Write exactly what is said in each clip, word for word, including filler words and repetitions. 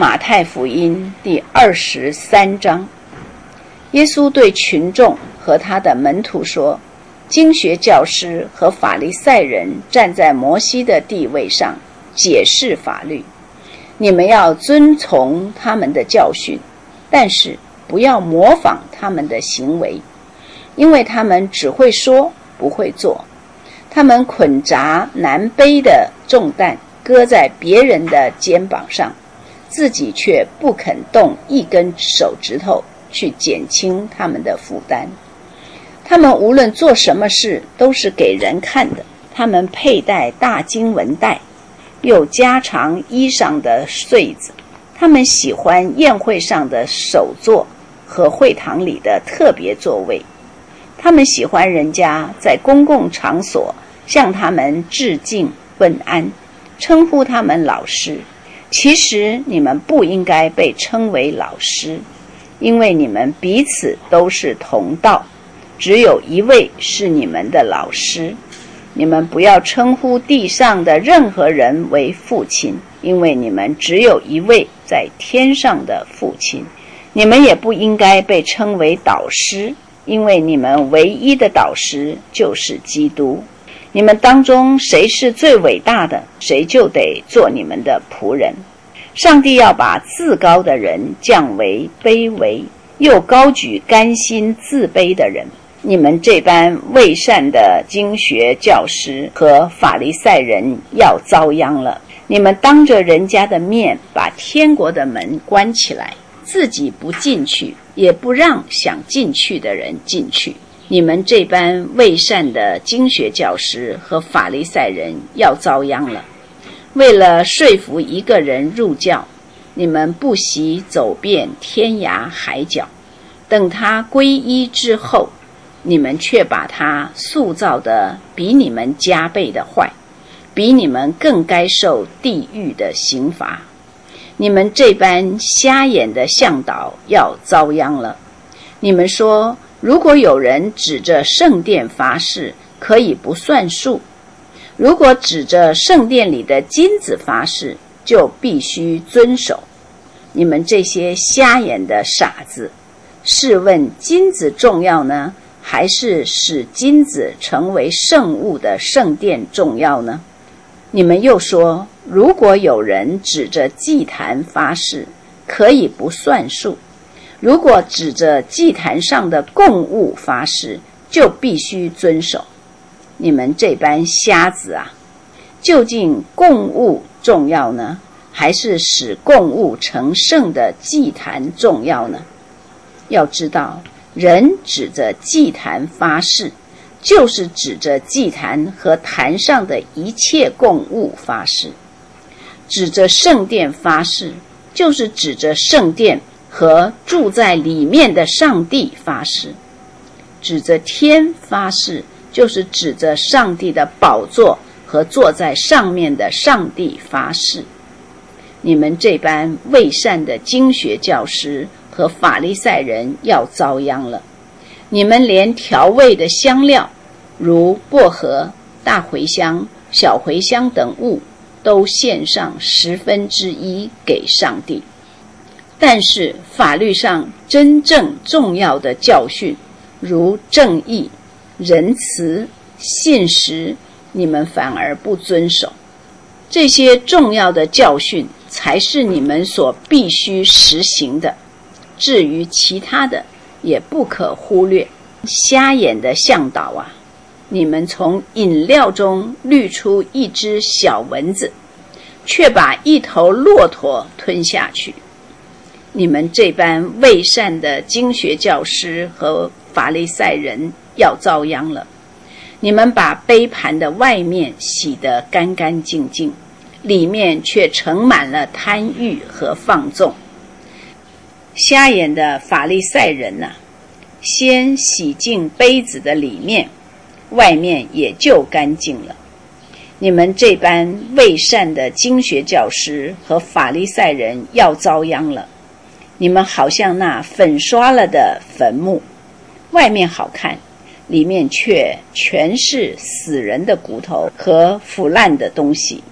马太福音第二十三章，耶稣对群众和他的门徒说，经学教师和法利赛人站在摩西的地位上解释法律，你们要遵从他们的教训，但是不要模仿他们的行为，因为他们只会说不会做。他们捆扎难背的重担搁在别人的肩膀上，自己却不肯动一根手指头去减轻他们的负担。他们无论做什么事都是给人看的，他们佩戴大经文带，又加长衣裳的穗子。他们喜欢宴会上的首座和会堂里的特别座位。他们喜欢人家在公共场所向他们致敬问安，称呼他们老师。其实你们不应该被称为老师，因为你们彼此都是同道，只有一位是你们的老师。你们不要称呼地上的任何人为父亲，因为你们只有一位在天上的父亲。你们也不应该被称为导师，因为你们唯一的导师就是基督。你们当中谁是最伟大的，谁就得做你们的仆人。上帝要把自高的人降为卑微，又高举甘心自卑的人。你们这般未善的经学教师和法利赛人要遭殃了。你们当着人家的面把天国的门关起来，自己不进去，也不让想进去的人进去。你们这般未善的经学教师和法利赛人要遭殃了。为了说服一个人入教，你们不惜走遍天涯海角，等他皈依之后，你们却把他塑造得比你们加倍的坏，比你们更该受地狱的刑罚。你们这般瞎眼的向导要遭殃了。你们说，如果有人指着圣殿发誓，可以不算数；如果指着圣殿里的金子发誓，就必须遵守。你们这些瞎眼的傻子，试问金子重要呢，还是使金子成为圣物的圣殿重要呢？你们又说，如果有人指着祭坛发誓，可以不算数；如果指着祭坛上的供物发誓，就必须遵守。你们这般瞎子啊，究竟供物重要呢，还是使供物成圣的祭坛重要呢？要知道，人指着祭坛发誓，就是指着祭坛和坛上的一切供物发誓；指着圣殿发誓，就是指着圣殿和住在里面的上帝发誓；指着天发誓，就是指着上帝的宝座和坐在上面的上帝发誓。你们这般未善的经学教师和法利赛人要遭殃了。你们连调味的香料，如薄荷、大茴香、小茴香等物，都献上十分之一给上帝。但是法律上真正重要的教训，如正义、仁慈、信实，你们反而不遵守。这些重要的教训才是你们所必须实行的，至于其他的也不可忽略。瞎眼的向导啊，你们从饮料中滤出一只小蚊子，却把一头骆驼吞下去。你们这般未善的经学教师和法利赛人要遭殃了。你们把杯盘的外面洗得干干净净，里面却盛满了贪欲和放纵。瞎眼的法利赛人啊，先洗净杯子的里面，外面也就干净了。你们这般未善的经学教师和法利赛人要遭殃了。你们好像那粉刷了的坟墓，外面好看，里面却全是死人的骨头和腐烂的东西。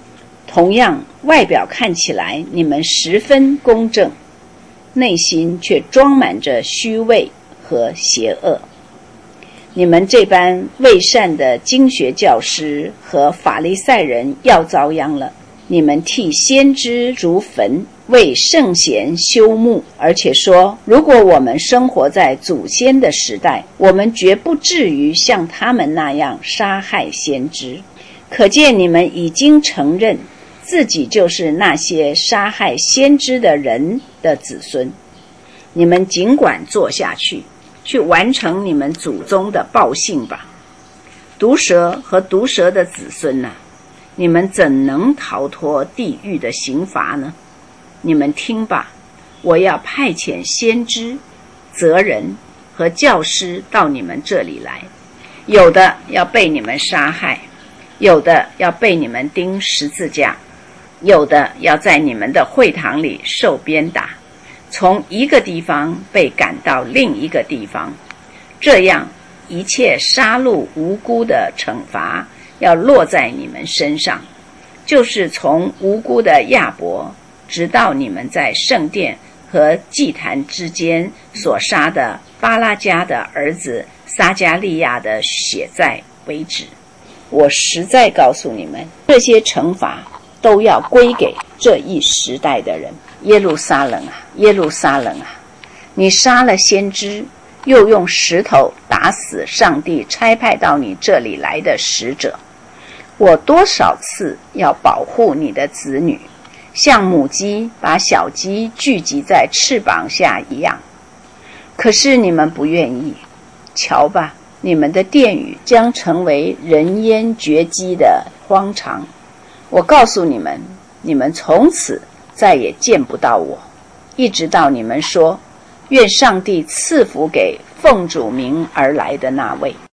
同样，外表看起来你们十分公正，内心却装满着虚伪和邪恶。你们这般伪善的经学教师和法利赛人要遭殃了！你们替先知筑坟，为圣贤修墓，而且说，如果我们生活在祖先的时代，我们绝不至于像他们那样杀害先知。可见你们已经承认自己就是那些杀害先知的人的子孙。你们尽管做下去，去完成你们祖宗的报信吧。毒蛇和毒蛇的子孙啊，你们怎能逃脱地狱的刑罚呢？你们听吧，我要派遣先知、责人和教师到你们这里来，有的要被你们杀害，有的要被你们钉十字架，有的要在你们的会堂里受鞭打，从一个地方被赶到另一个地方。这样一切杀戮无辜的惩罚要落在你们身上，就是从无辜的亚伯直到你们在圣殿和祭坛之间所杀的巴拉加的儿子撒加利亚的血债为止。我实在告诉你们，这些惩罚都要归给这一时代的人。耶路撒冷啊，耶路撒冷啊，你杀了先知，又用石头打死上帝差派到你这里来的使者。我多少次要保护你的子女，像母鸡把小鸡聚集在翅膀下一样，可是你们不愿意。瞧吧，你们的殿宇将成为人烟绝迹的荒场。我告诉你们，你们从此再也见不到我，一直到你们说，愿上帝赐福给奉主名而来的那位。